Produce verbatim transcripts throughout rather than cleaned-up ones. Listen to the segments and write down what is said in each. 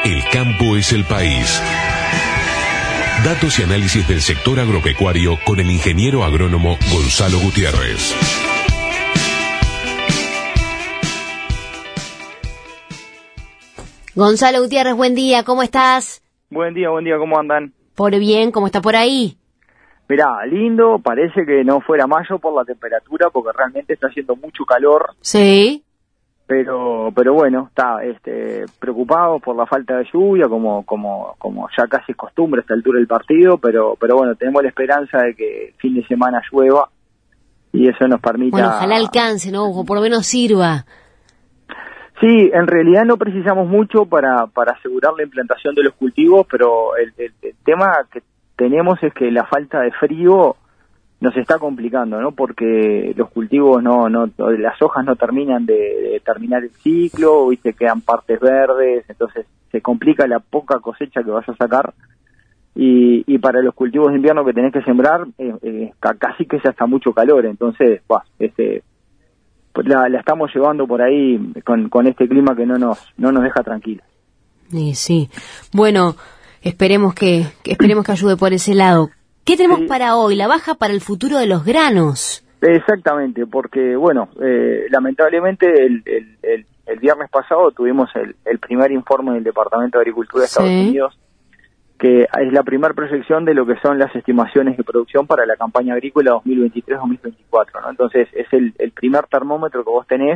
El campo es el país. Datos y análisis del sector agropecuario con el ingeniero agrónomo Gonzalo Gutiérrez. Gonzalo Gutiérrez, buen día, ¿cómo estás? Buen día, buen día, ¿cómo andan? Por bien, ¿cómo está por ahí? Mirá, lindo, parece que no fuera mayo por la temperatura, porque realmente está haciendo mucho calor. Sí. Pero pero bueno, está este preocupado por la falta de lluvia, como como como ya casi es costumbre a esta altura del partido, pero pero bueno, tenemos la esperanza de que el fin de semana llueva y eso nos permita... Bueno, ojalá alcance, ¿no? O por lo menos sirva. Sí, en realidad no precisamos mucho para para asegurar la implantación de los cultivos, pero el, el, el tema que tenemos es que la falta de frío nos está complicando, ¿no? Porque los cultivos no, no, las hojas no terminan de, de terminar el ciclo, viste, quedan partes verdes, entonces se complica la poca cosecha que vas a sacar, y, y para los cultivos de invierno que tenés que sembrar, eh, eh, casi que ya está mucho calor, entonces, bah, este, pues la, la estamos llevando por ahí con, con este clima que no nos, no nos deja tranquilos. Sí, sí. Bueno, esperemos que, que esperemos que ayude por ese lado. ¿Qué tenemos sí. para hoy? La baja para el futuro de los granos. Exactamente, porque, bueno, eh, lamentablemente el, el, el, el viernes pasado tuvimos el, el primer informe del Departamento de Agricultura de Estados sí. Unidos, que es la primera proyección de lo que son las estimaciones de producción para la campaña agrícola dos mil veintitrés dos mil veinticuatro, ¿no? Entonces, es el, el primer termómetro que vos tenés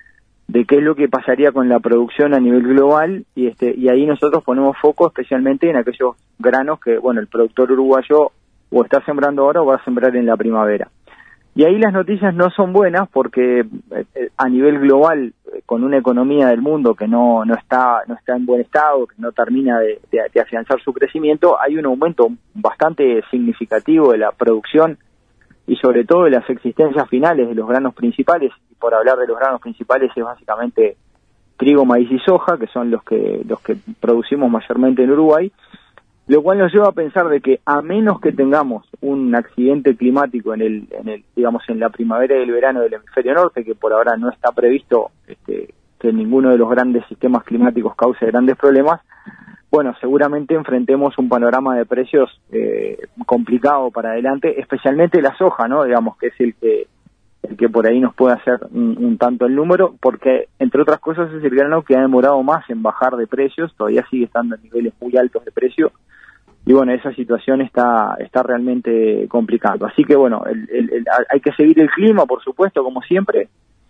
de qué es lo que pasaría con la producción a nivel global, y este y ahí nosotros ponemos foco especialmente en aquellos granos que, bueno, el productor uruguayo o está sembrando ahora o va a sembrar en la primavera. Y ahí las noticias no son buenas porque eh, a nivel global, eh, con una economía del mundo que no no está no está en buen estado, que no termina de, de, de afianzar su crecimiento, hay un aumento bastante significativo de la producción y sobre todo de las existencias finales de los granos principales. Y por hablar de los granos principales es básicamente trigo, maíz y soja, que son los que los que producimos mayormente en Uruguay. Lo cual nos lleva a pensar de que a menos que tengamos un accidente climático en el, en el, digamos, en la primavera y el verano del hemisferio norte, que por ahora no está previsto este, que ninguno de los grandes sistemas climáticos cause grandes problemas, bueno, seguramente enfrentemos un panorama de precios eh, complicado para adelante, especialmente la soja, ¿no? Digamos que es el que el que por ahí nos puede hacer un, un tanto el número, porque entre otras cosas es el grano que ha demorado más en bajar de precios, todavía sigue estando en niveles muy altos de precio. Y bueno, esa situación está está realmente complicada. Así que bueno, el, el, el, hay que seguir el clima, por supuesto, como siempre,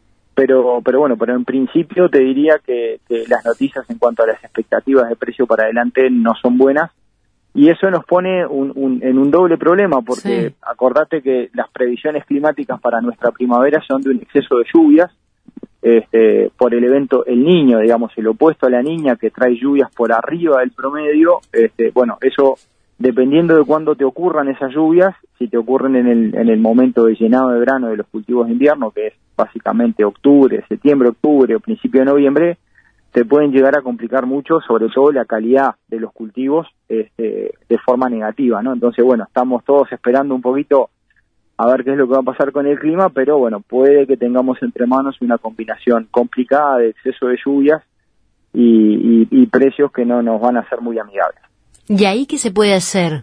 pero pero bueno, pero en principio te diría que, que las noticias en cuanto a las expectativas de precio para adelante no son buenas, y eso nos pone un, un, en un doble problema, porque sí. acordate que las previsiones climáticas para nuestra primavera son de un exceso de lluvias, Este, por el evento El Niño, digamos, el opuesto a la Niña, que trae lluvias por arriba del promedio. Este, bueno, eso, dependiendo de cuándo te ocurran esas lluvias, si te ocurren en el, en el momento de llenado de verano de los cultivos de invierno, que es básicamente octubre, septiembre, octubre o principio de noviembre, te pueden llegar a complicar mucho, sobre todo la calidad de los cultivos, este, de forma negativa, ¿no? Entonces, bueno, estamos todos esperando un poquito a ver qué es lo que va a pasar con el clima, pero bueno, puede que tengamos entre manos una combinación complicada de exceso de lluvias y, y, y precios que no nos van a ser muy amigables. ¿Y ahí qué se puede hacer?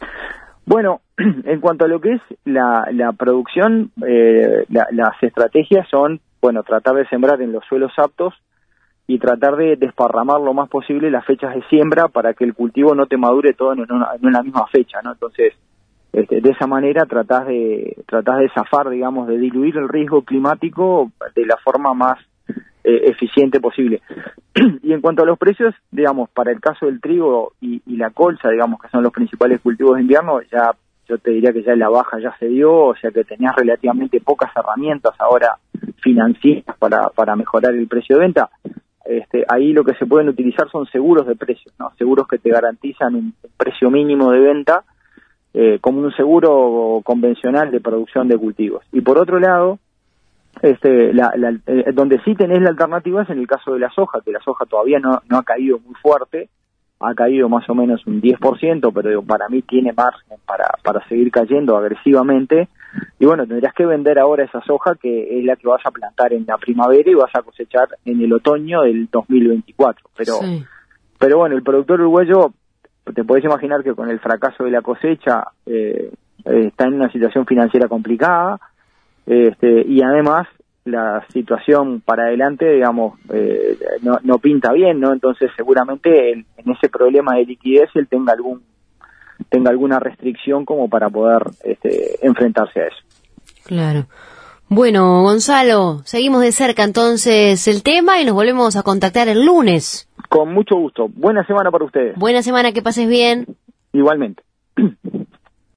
Bueno, en cuanto a lo que es la, la producción, eh, la, las estrategias son, bueno, tratar de sembrar en los suelos aptos y tratar de desparramar lo más posible las fechas de siembra para que el cultivo no te madure todo en una, en una misma fecha, ¿no? Entonces, Este, de esa manera tratás de tratás de zafar, digamos, de diluir el riesgo climático de la forma más eh, eficiente posible. Y en cuanto a los precios, digamos, para el caso del trigo y, y la colza, digamos, que son los principales cultivos de invierno, ya yo te diría que ya la baja ya se dio, o sea que tenías relativamente pocas herramientas ahora financieras para, para mejorar el precio de venta. Este, ahí lo que se pueden utilizar son seguros de precios, ¿no? Seguros que te garantizan un precio mínimo de venta, Eh, como un seguro convencional de producción de cultivos. Y por otro lado, este, la, la, eh, donde sí tenés la alternativa es en el caso de la soja, que la soja todavía no, no ha caído muy fuerte, ha caído más o menos un diez por ciento, pero digo, para mí tiene margen para, para seguir cayendo agresivamente, y bueno, tendrás que vender ahora esa soja que es la que vas a plantar en la primavera y vas a cosechar en el otoño del dos mil veinticuatro, pero... Sí. pero bueno, el productor uruguayo, te podés imaginar que con el fracaso de la cosecha eh, eh, está en una situación financiera complicada, este, y además la situación para adelante, digamos, eh, no, no pinta bien, ¿no? Entonces seguramente en, en ese problema de liquidez él tenga algún tenga alguna restricción como para poder este, enfrentarse a eso. Claro. Bueno, Gonzalo, seguimos de cerca entonces el tema y nos volvemos a contactar el lunes. Con mucho gusto. Buena semana para ustedes. Buena semana, que pases bien. Igualmente.